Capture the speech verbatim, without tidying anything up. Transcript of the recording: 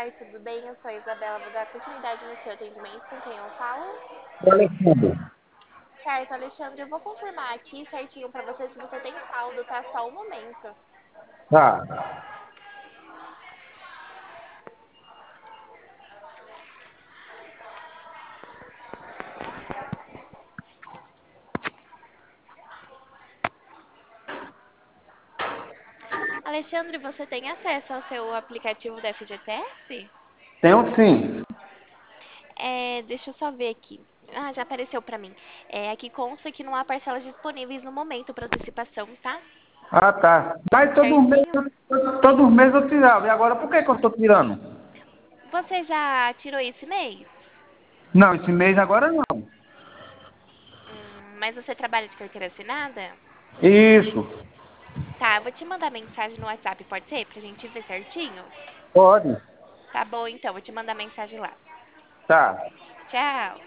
tarde, tudo bem? Eu sou a Isabela, vou dar continuidade no seu atendimento. Com quem eu falo? Alexandre. Certo, Alexandre, eu vou confirmar aqui certinho pra você se você tem saldo, tá? Só um momento. Tá. Alexandre, você tem acesso ao seu aplicativo da F G T S? Tenho sim. É, deixa eu só ver aqui. Ah, já apareceu pra mim. É, aqui consta que não há parcelas disponíveis no momento para antecipação, tá? Ah, tá. Mas todo mês, Certinho? todo, todo mês eu tirava. E agora por que, que eu estou tirando? Você já tirou esse mês? Não, esse mês agora não. Hum, mas você trabalha de carteira assinada? Isso. Tá, eu vou te mandar mensagem no WhatsApp, pode ser? Pra gente ver certinho? Pode. Tá bom, então, vou te mandar mensagem lá. Tá. Tchau!